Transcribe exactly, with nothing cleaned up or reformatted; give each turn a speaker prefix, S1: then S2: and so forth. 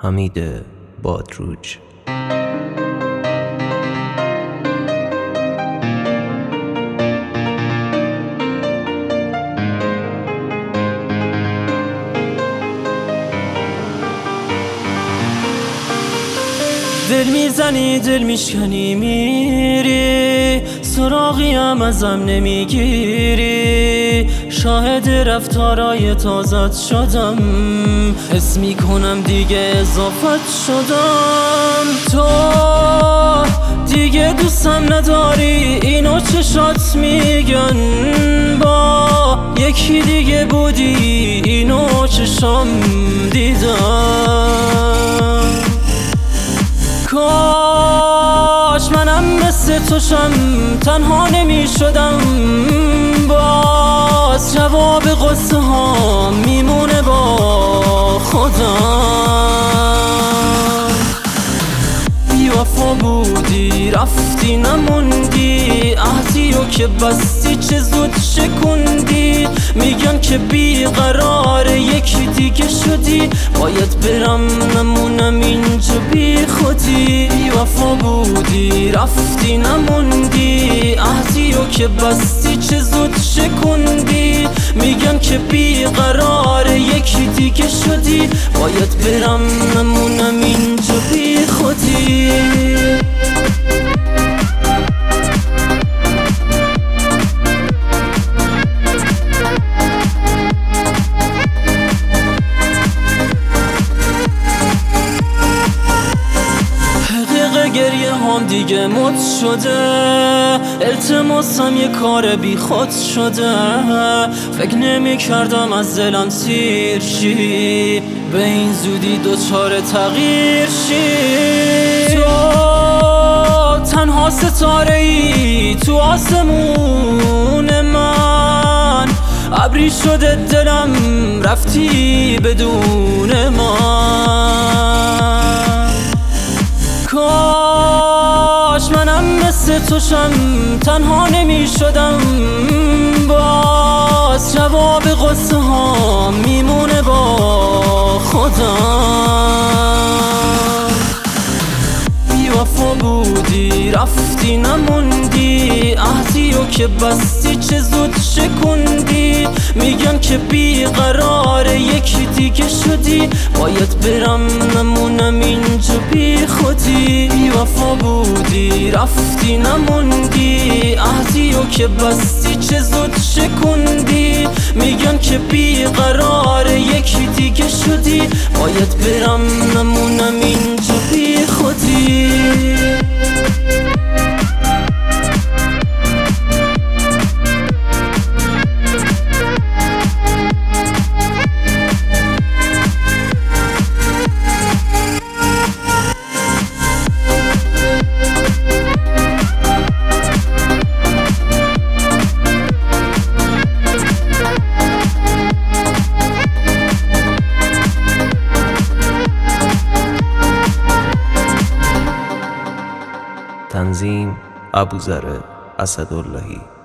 S1: حمید بادروج.
S2: دل میزنی دل میشکنی میری، سراغیم ازم نمیگیری، شاهد رفتارای تازت شدم، حس میکنم دیگه اضافت شدم. تو دیگه دوستم نداری، اینو چشات میگن، با یکی دیگه بودی، اینو چشام دیدم. کاش منم مثل توشم، تنها نمی شدم، باز جواب قصه ها میمونه با خودم. بی وفا بودی رفتی نموندی، عهدیو که بستی چه زود شکوندی، میگن که بی قراره یکی دیگه شدی، باید برم نمونم اینجا بی خودی. بی وفا بودی رفتی نموندی، عهدیو که بستی چه زود شکوندی، میگن که بی قراره یکی دیگه شدی، باید برم نمونم اینجا بی خودی. گریه هم دیگه مد شده، التماسم یه کار بی خود شده، فکر نمی کردم از دلم سیر شی، به این زودی دوچار تغییر شی. تو تنها ستاره ای تو آسمون من، ابری شده دلم رفتی بدون من. کاش منم مثل توشم، تنها نمی شدم، باز جواب قصه ها میمونه با خودم. بی وفا بودی رفتی نموندی، عهدیو که بستی چه زود شکوندی، میگن که بی قراره یکی دیگه شدی، باید برم نمونم اینجا بی خودی. بی وفا بودی رفتی نموندی، عهدیو که بستی چه زود شکوندی، میگن که بی قراره یکی دیگه شدی، باید برم نمونم اینجا بی خودی.
S1: تنظیم ابوذر اسداللهی.